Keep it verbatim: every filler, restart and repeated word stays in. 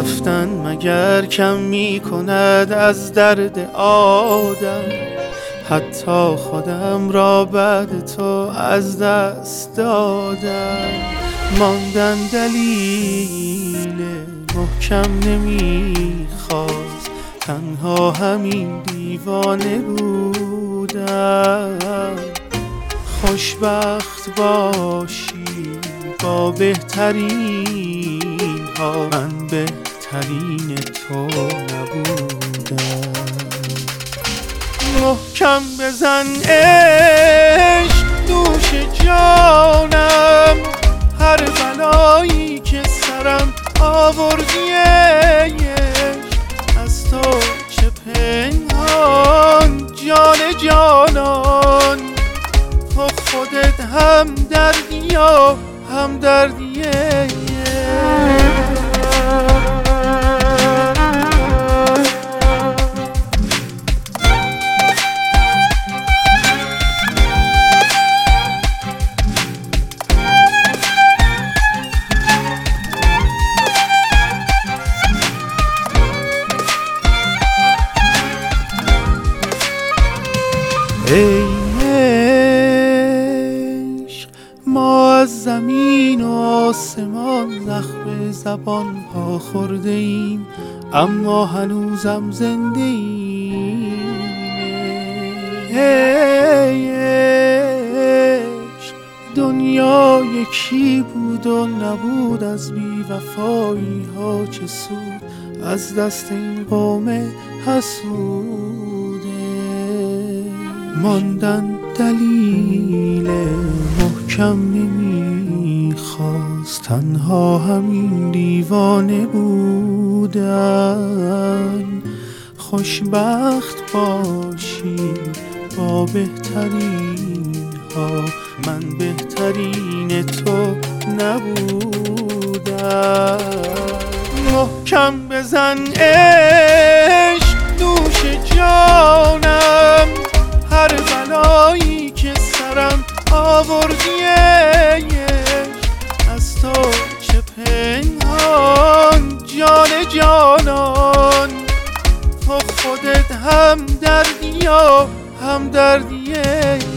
رفتن مگر کم می کند از درد آدم، حتی خودم را بعد تو از دست دادم. ماندن دلیل محکم نمیخواست، تنها همین دیوانه بودم. خوشبخت باشی با بهترین ها، من بهترین تو نبودم. محکم بزن عشق دوش جانم، هر بلایی که سرم آوردی از تو چه پنهان جان جانان. تو خودت هم دردی و هم دردیه. ای عشق ما از زمین و آسمان زخم زبان ها خورده ایم، اما هنوزم زنده ایم. ای عشق دنیا یکی بود و نبود، از بی وفایی ها چه سود از دست این قوم حسوده. ماندن دلیل محکم نمیخواست، تنها همین دیوانه بودن. خوشبخت باشی با بهترین ها، من بهترین تو نبودم. محکم بزن عشق دوش جانم، هر بلایی که سرم آوردی از تو چه پنهان جان جانان. تو خودت هم دردی و هم دردیه.